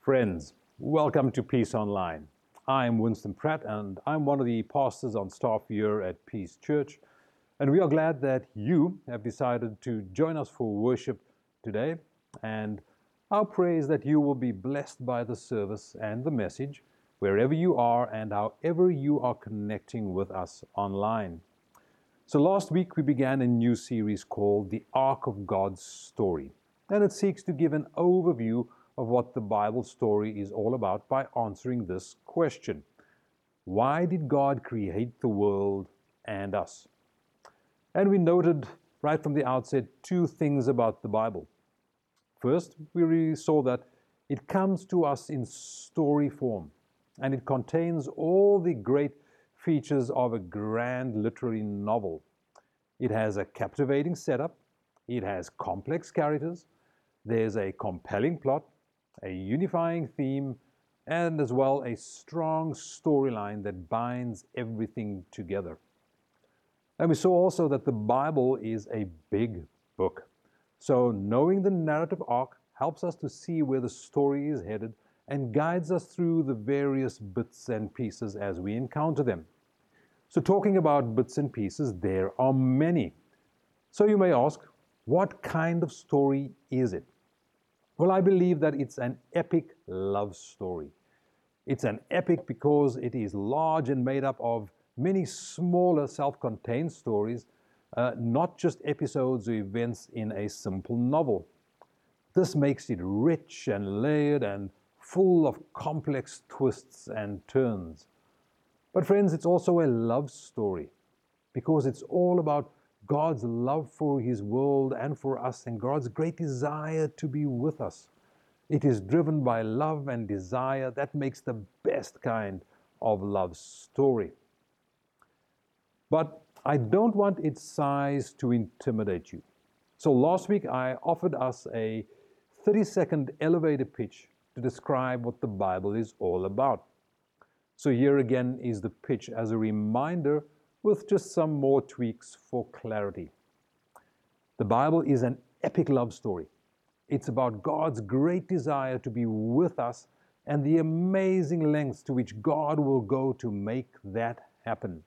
Friends, welcome to Peace Online. I'm Winston Pratt and I'm one of the pastors on staff here at Peace Church. And we are glad that you have decided to join us for worship today. And our prayer is that you will be blessed by the service and the message wherever you are and however you are connecting with us online. So last week we began a new series called The Ark of God's Story. And it seeks to give an overview of what the Bible story is all about by answering this question. Why did God create the world and us? And we noted right from the outset two things about the Bible. First, we saw that it comes to us in story form, and it contains all the great features of a grand literary novel. It has a captivating setup, it has complex characters, there's a compelling plot, a unifying theme, and as well a strong storyline that binds everything together. And we saw also that the Bible is a big book. So knowing the narrative arc helps us to see where the story is headed and guides us through the various bits and pieces as we encounter them. So talking about bits and pieces, there are many. So you may ask, what kind of story is it? Well, I believe that it's an epic love story. It's an epic because it is large and made up of many smaller self-contained stories, not just episodes or events in a simple novel. This makes it rich and layered and full of complex twists and turns. But friends, it's also a love story because it's all about God's love for His world and for us and God's great desire to be with us. It is driven by love and desire that makes the best kind of love story. But I don't want its size to intimidate you. So last week I offered us a 30-second elevator pitch to describe what the Bible is all about. So here again is the pitch as a reminder with just some more tweaks for clarity. The Bible is an epic love story. It's about God's great desire to be with us and the amazing lengths to which God will go to make that happen.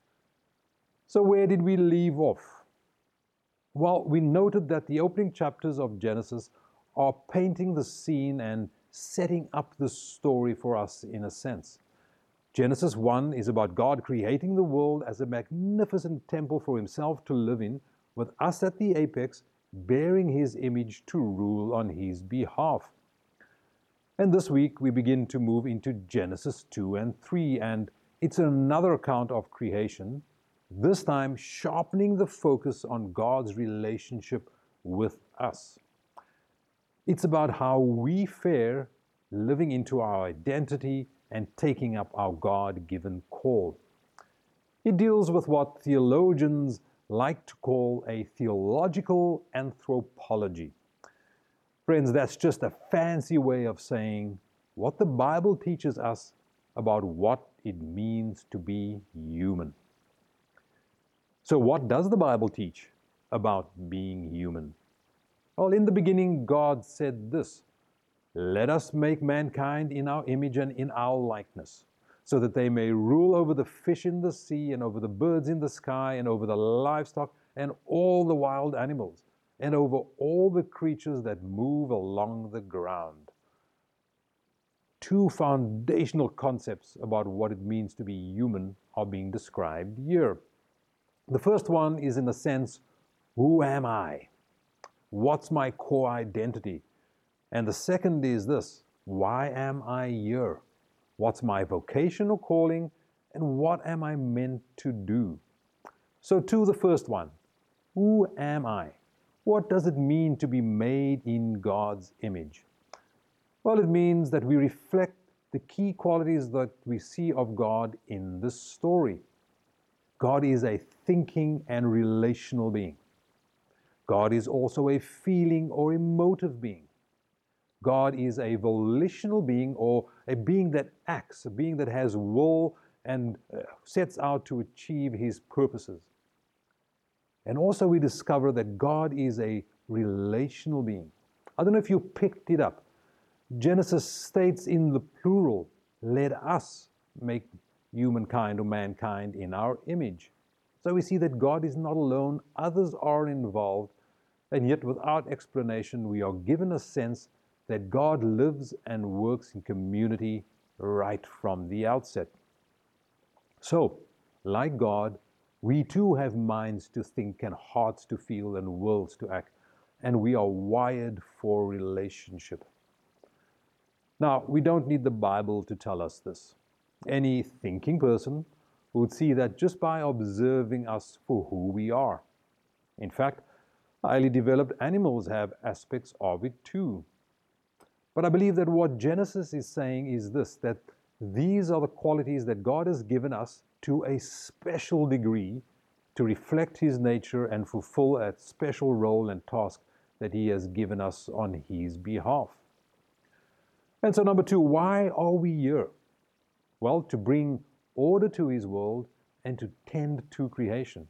So where did we leave off? Well, we noted that the opening chapters of Genesis are painting the scene and setting up the story for us in a sense. Genesis 1 is about God creating the world as a magnificent temple for Himself to live in, with us at the apex, bearing His image to rule on His behalf. And this week we begin to move into Genesis 2 and 3, and it's another account of creation, this time sharpening the focus on God's relationship with us. It's about how we fare living into our identity and taking up our God-given call. It deals with what theologians like to call a theological anthropology. Friends, that's just a fancy way of saying what the Bible teaches us about what it means to be human. So what does the Bible teach about being human? Well, in the beginning, God said this, "Let us make mankind in our image and in our likeness, so that they may rule over the fish in the sea and over the birds in the sky and over the livestock and all the wild animals and over all the creatures that move along the ground." Two foundational concepts about what it means to be human are being described here. The first one is, in a sense, who am I? What's my core identity? And the second is this, why am I here? What's my vocation or calling? And what am I meant to do? So to the first one, who am I? What does it mean to be made in God's image? Well, it means that we reflect the key qualities that we see of God in this story. God is a thinking and relational being. God is also a feeling or emotive being. God is a volitional being or a being that acts, a being that has will and sets out to achieve His purposes. And also we discover that God is a relational being. I don't know if you picked it up, Genesis states in the plural, let us make humankind or mankind in our image. So we see that God is not alone, others are involved, and yet without explanation we are given a sense that God lives and works in community right from the outset. So, like God, we too have minds to think and hearts to feel and wills to act, and we are wired for relationship. Now, we don't need the Bible to tell us this. Any thinking person would see that just by observing us for who we are. In fact, highly developed animals have aspects of it too. But I believe that what Genesis is saying is this, that these are the qualities that God has given us to a special degree to reflect His nature and fulfill a special role and task that He has given us on His behalf. And so number two, why are we here? Well, to bring order to His world and to tend to creation.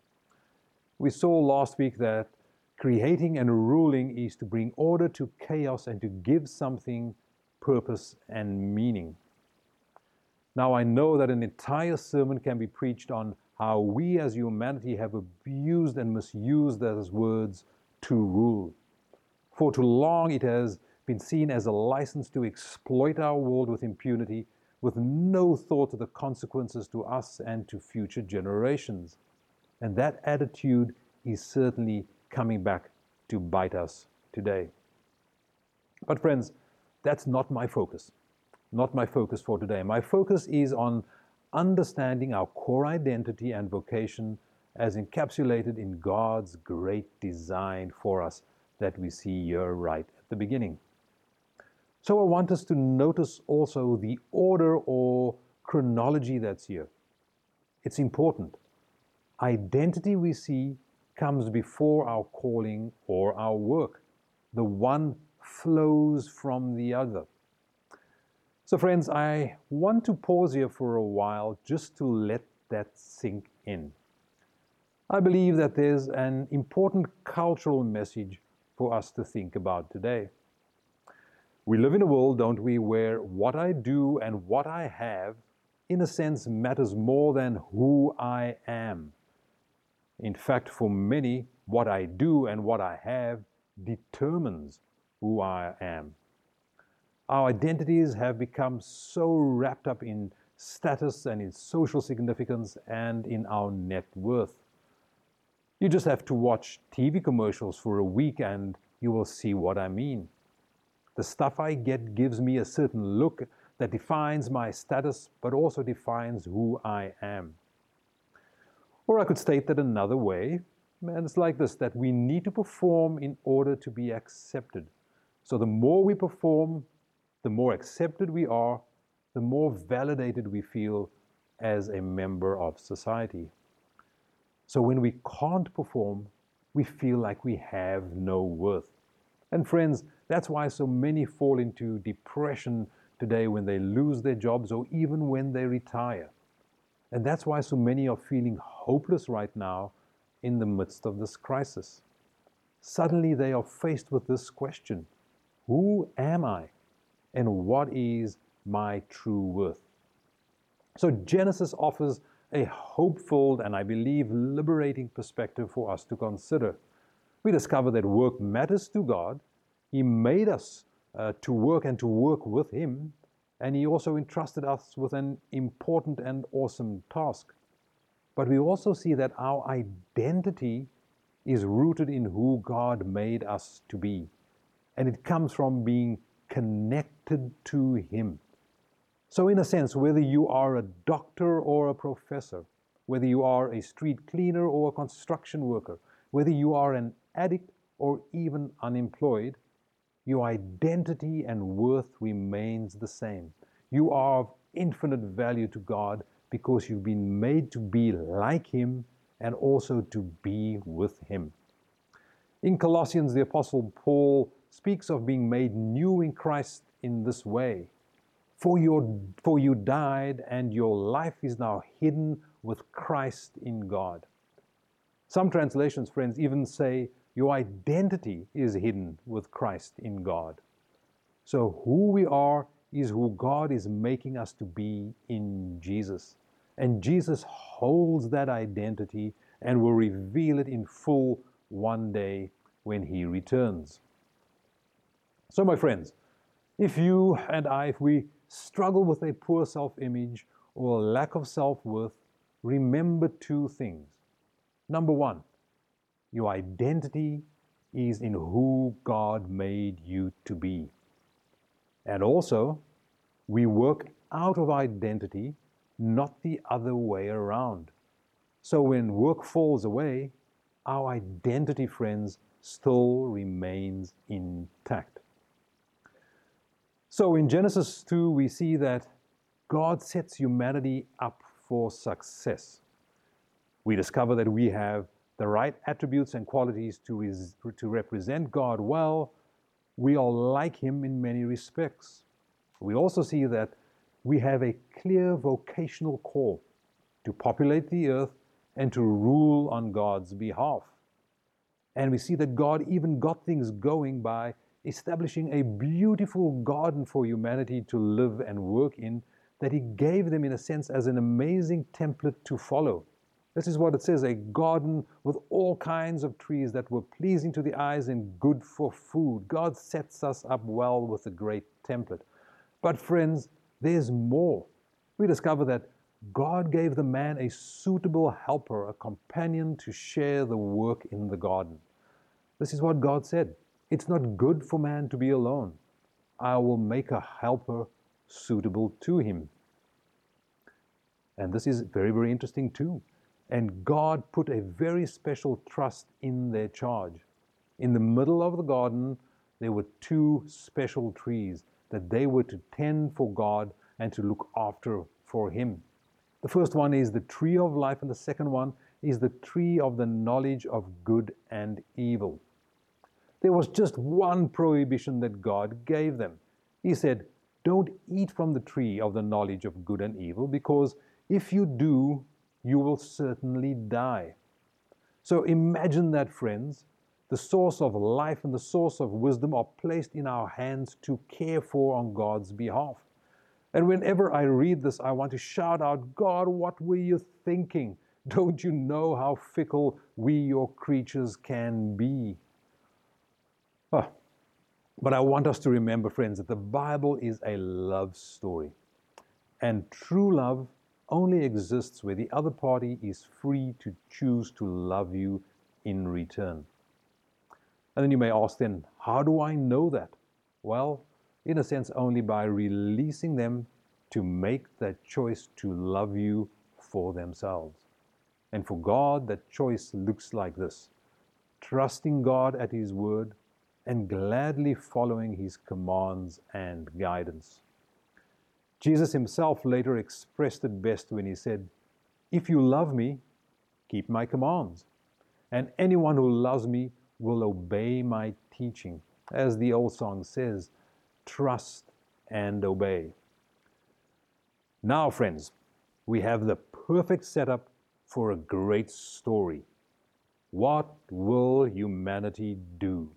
We saw last week that creating and ruling is to bring order to chaos and to give something purpose and meaning. Now, I know that an entire sermon can be preached on how we as humanity have abused and misused those words to rule. For too long, it has been seen as a license to exploit our world with impunity, with no thought of the consequences to us and to future generations. And that attitude is certainly coming back to bite us today. But friends, that's not my focus. Not my focus for today. My focus is on understanding our core identity and vocation as encapsulated in God's great design for us that we see here right at the beginning. So I want us to notice also the order or chronology that's here. It's important. Identity we see comes before our calling or our work. The one flows from the other. So friends, I want to pause here for a while just to let that sink in. I believe that there's an important cultural message for us to think about today. We live in a world, don't we, where what I do and what I have, in a sense, matters more than who I am. In fact, for many, what I do and what I have determines who I am. Our identities have become so wrapped up in status and in social significance and in our net worth. You just have to watch TV commercials for a week and you will see what I mean. The stuff I get gives me a certain look that defines my status, but also defines who I am. Or I could state that another way, and it's like this, that we need to perform in order to be accepted. So the more we perform, the more accepted we are, the more validated we feel as a member of society. So when we can't perform, we feel like we have no worth. And friends, that's why so many fall into depression today when they lose their jobs or even when they retire. And that's why so many are feeling hopeless right now in the midst of this crisis. Suddenly they are faced with this question: who am I? And what is my true worth? So Genesis offers a hopeful and I believe liberating perspective for us to consider. We discover that work matters to God. He made us to work and to work with Him, and He also entrusted us with an important and awesome task. But we also see that our identity is rooted in who God made us to be, and it comes from being connected to Him. So in a sense, whether you are a doctor or a professor, whether you are a street cleaner or a construction worker, whether you are an addict or even unemployed, your identity and worth remains the same. You are of infinite value to God because you've been made to be like Him and also to be with Him. In Colossians, the Apostle Paul speaks of being made new in Christ in this way. For you died, and your life is now hidden with Christ in God. Some translations, friends, even say your identity is hidden with Christ in God. So who we are is who God is making us to be in Jesus. And Jesus holds that identity and will reveal it in full one day when he returns. So, my friends, if you and I, if we struggle with a poor self-image or a lack of self-worth, remember two things. Number one, your identity is in who God made you to be. And also, we work out of identity, not the other way around. So when work falls away, our identity, friends, still remains intact. So in Genesis 2, we see that God sets humanity up for success. We discover that we have the right attributes and qualities to represent God well. We are like him in many respects. We also see that we have a clear vocational call to populate the earth and to rule on God's behalf. And we see that God even got things going by establishing a beautiful garden for humanity to live and work in, that he gave them, in a sense, as an amazing template to follow. This is what it says, a garden with all kinds of trees that were pleasing to the eyes and good for food. God sets us up well with a great template. But friends, there's more. We discover that God gave the man a suitable helper, a companion to share the work in the garden. This is what God said. It's not good for man to be alone. I will make a helper suitable to him. And this is very, very interesting too. And God put a very special trust in their charge. In the middle of the garden, there were two special trees that they were to tend for God and to look after for him. The first one is the tree of life, and the second one is the tree of the knowledge of good and evil. There was just one prohibition that God gave them. He said, don't eat from the tree of the knowledge of good and evil, because if you do, you will certainly die. So imagine that, friends. The source of life and the source of wisdom are placed in our hands to care for on God's behalf. And whenever I read this, I want to shout out, God, what were you thinking? Don't you know how fickle we, your creatures, can be? Oh, but I want us to remember, friends, that the Bible is a love story. And true love only exists where the other party is free to choose to love you in return. And then you may ask then, how do I know that? Well, in a sense, only by releasing them to make that choice to love you for themselves. And for God, that choice looks like this: trusting God at his word and gladly following his commands and guidance. Jesus himself later expressed it best when he said, if you love me, keep my commands. And anyone who loves me will obey my teaching. As the old song says, trust and obey. Now, friends, we have the perfect setup for a great story. What will humanity do?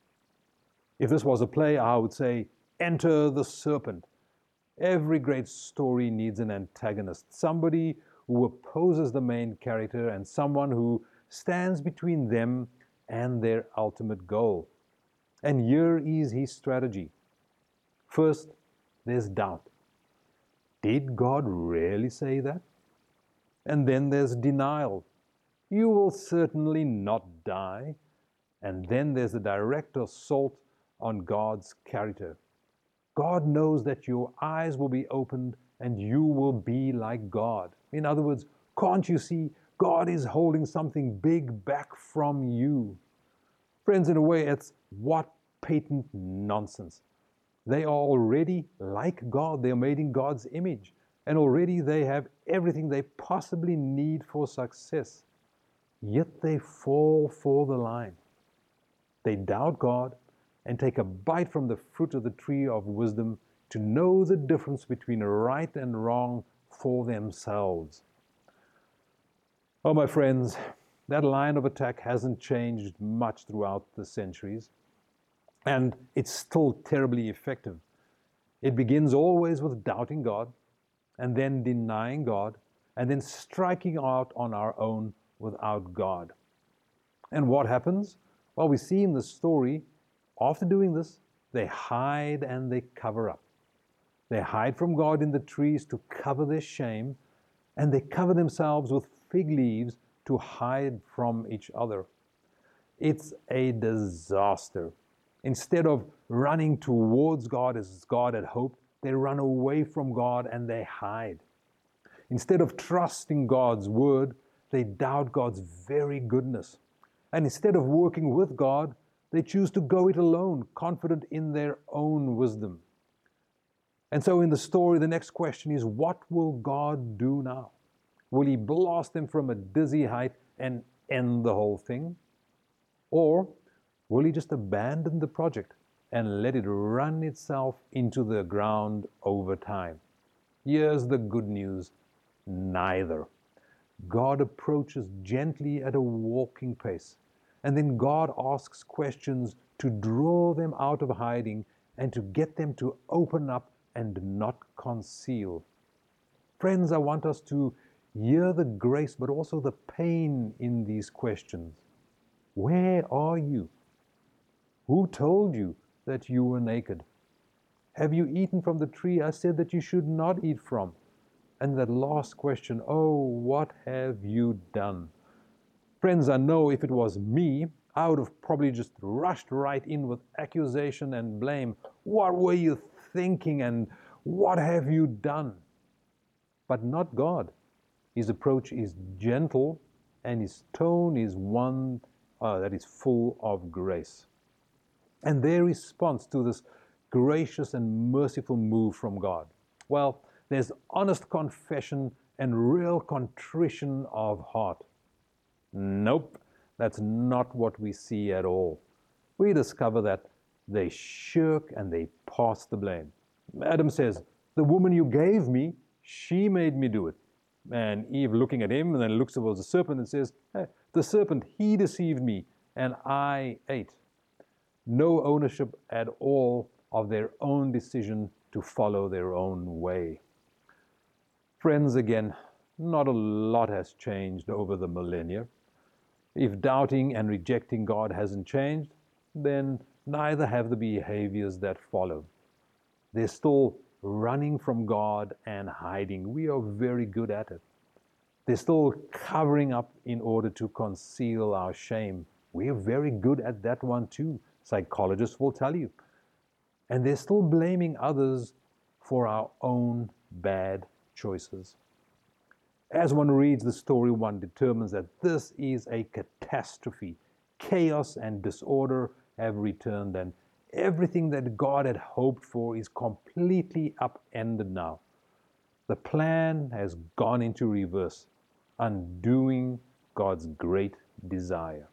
If this was a play, I would say, enter the serpent. Every great story needs an antagonist, somebody who opposes the main character and someone who stands between them and their ultimate goal. And here is his strategy. First, there's doubt. Did God really say that? And then there's denial. You will certainly not die. And then there's the direct assault on God's character. God knows that your eyes will be opened and you will be like God. In other words, can't you see God is holding something big back from you? Friends, in a way, it's what patent nonsense. They are already like God. They are made in God's image. And already they have everything they possibly need for success. Yet they fall for the line. They doubt God and take a bite from the fruit of the tree of wisdom to know the difference between right and wrong for themselves. Oh, my friends, that line of attack hasn't changed much throughout the centuries. And it's still terribly effective. It begins always with doubting God, and then denying God, and then striking out on our own without God. And what happens? Well, we see in the story, after doing this, they hide and they cover up. They hide from God in the trees to cover their shame, and they cover themselves with fig leaves to hide from each other. It's a disaster. Instead of running towards God as God had hoped, they run away from God and they hide. Instead of trusting God's word, they doubt God's very goodness. And instead of working with God, they choose to go it alone, confident in their own wisdom. And so in the story, the next question is, what will God do now? Will he blast them from a dizzy height and end the whole thing? Or will he just abandon the project and let it run itself into the ground over time? Here's the good news: neither. God approaches gently at a walking pace, and then God asks questions to draw them out of hiding and to get them to open up and not conceal. Friends, I want us to hear the grace but also the pain in these questions. Where are you? Who told you that you were naked? Have you eaten from the tree I said that you should not eat from? And that last question, oh, what have you done? Friends, I know if it was me, I would have probably just rushed right in with accusation and blame. What were you thinking and what have you done? But not God. His approach is gentle and his tone is one that is full of grace. And their response to this gracious and merciful move from God, well, there's honest confession and real contrition of heart. Nope, that's not what we see at all. We discover that they shirk and they pass the blame. Adam says, the woman you gave me, she made me do it. And Eve looking at him and then looks towards the serpent and says, hey, the serpent, he deceived me and I ate. No ownership at all of their own decision to follow their own way. Friends, again, not a lot has changed over the millennia. If doubting and rejecting God hasn't changed, then neither have the behaviors that follow. They're still running from God and hiding. We are very good at it. They're still covering up in order to conceal our shame. We are very good at that one too. Psychologists will tell you. And they're still blaming others for our own bad choices. As one reads the story, one determines that this is a catastrophe. Chaos and disorder have returned, and everything that God had hoped for is completely upended now. The plan has gone into reverse, undoing God's great desire.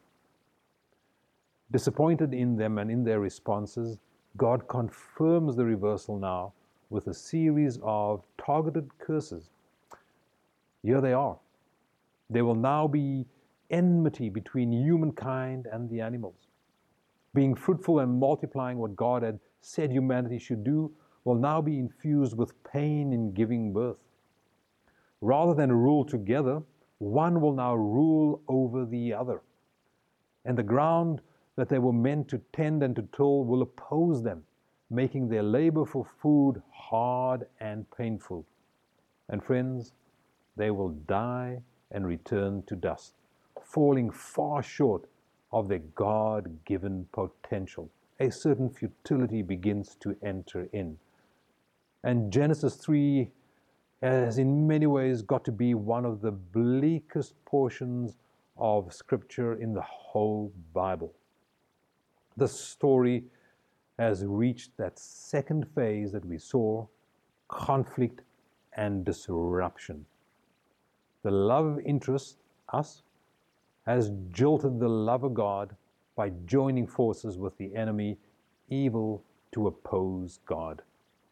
Disappointed in them and in their responses, God confirms the reversal now with a series of targeted curses. Here they are. There will now be enmity between humankind and the animals. Being fruitful and multiplying, what God had said humanity should do, will now be infused with pain in giving birth. Rather than rule together, one will now rule over the other. And the ground that they were meant to tend and to till will oppose them, making their labor for food hard and painful. And friends, they will die and return to dust, falling far short of their God-given potential. A certain futility begins to enter in. And Genesis 3 has in many ways got to be one of the bleakest portions of Scripture in the whole Bible. The story has reached that second phase that we saw, conflict and disruption. The love interest, us, has jilted the love of God by joining forces with the enemy, evil, to oppose God.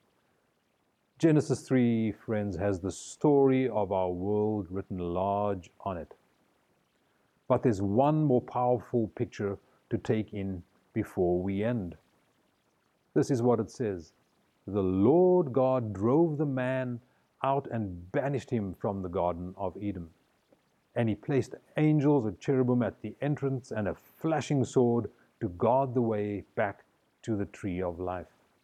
Genesis 3, friends, has the story of our world written large on it. But there's one more powerful picture to take in before we end. This is what it says. The Lord God drove the man out and banished him from the Garden of Eden. And he placed angels or cherubim at the entrance and a flashing sword to guard the way back to the tree of life.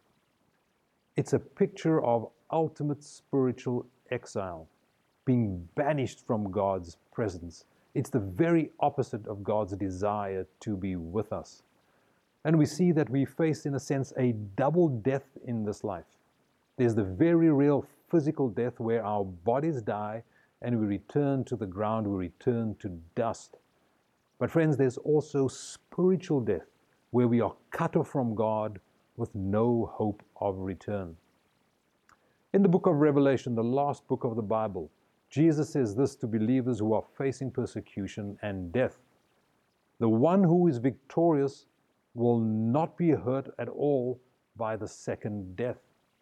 It's a picture of ultimate spiritual exile, being banished from God's presence. It's the very opposite of God's desire to be with us. And we see that we face, in a sense, a double death in this life. There's the very real physical death where our bodies die and we return to the ground, we return to dust. But friends, there's also spiritual death where we are cut off from God with no hope of return. In the book of Revelation, the last book of the Bible, Jesus says this to believers who are facing persecution and death. The one who is victorious will not be hurt at all by the second death.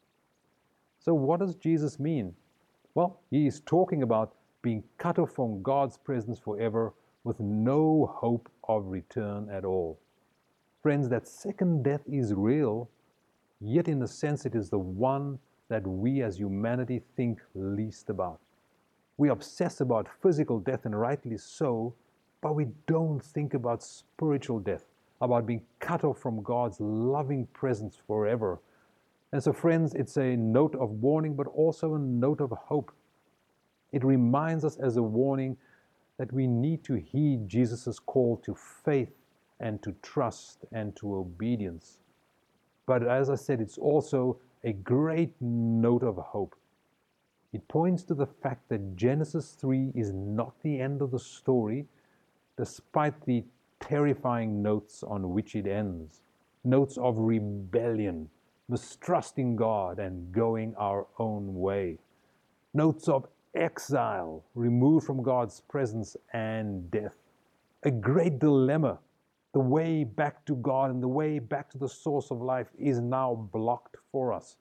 So what does Jesus mean? Well, he is talking about being cut off from God's presence forever with no hope of return at all. Friends, that second death is real, yet in a sense it is the one that we as humanity think least about. We obsess about physical death, and rightly so, but we don't think about spiritual death, about being cut off from God's loving presence forever. And so, friends, it's a note of warning, but also a note of hope. It reminds us as a warning that we need to heed Jesus' call to faith and to trust and to obedience. But as I said, it's also a great note of hope. It points to the fact that Genesis 3 is not the end of the story, despite the terrifying notes on which it ends. Notes of rebellion, mistrusting God and going our own way. Notes of exile, removed from God's presence, and death. A great dilemma. The way back to God and the way back to the source of life is now blocked for us.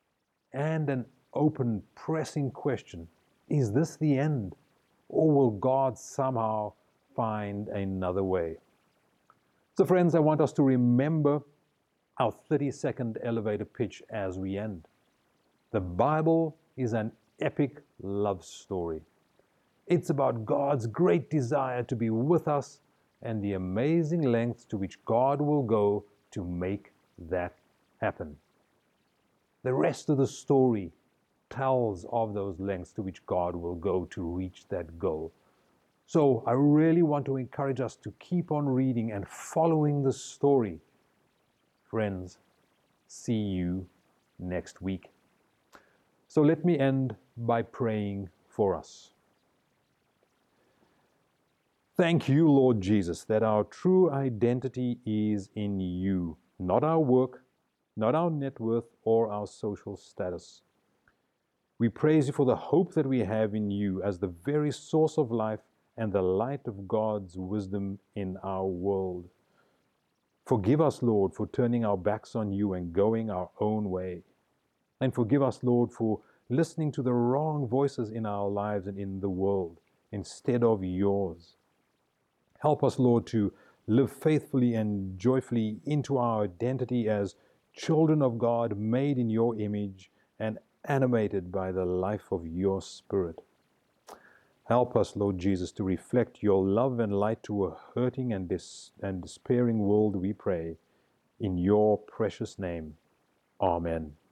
And an open, pressing question. Is this the end? Or will God somehow find another way? So friends, I want us to remember our 30-second elevator pitch as we end. The Bible is an epic love story. It's about God's great desire to be with us and the amazing lengths to which God will go to make that happen. The rest of the story tells of those lengths to which God will go to reach that goal. So I really want to encourage us to keep on reading and following the story. Friends, see you next week. So let me end by praying for us. Thank you, Lord Jesus, that our true identity is in you, not our work, not our net worth or our social status. We praise you for the hope that we have in you as the very source of life and the light of God's wisdom in our world. Forgive us, Lord, for turning our backs on you and going our own way. And forgive us, Lord, for listening to the wrong voices in our lives and in the world instead of yours. Help us, Lord, to live faithfully and joyfully into our identity as children of God, made in your image and animated by the life of your Spirit. Help us, Lord Jesus, to reflect your love and light to a hurting and despairing world, we pray. In your precious name, Amen.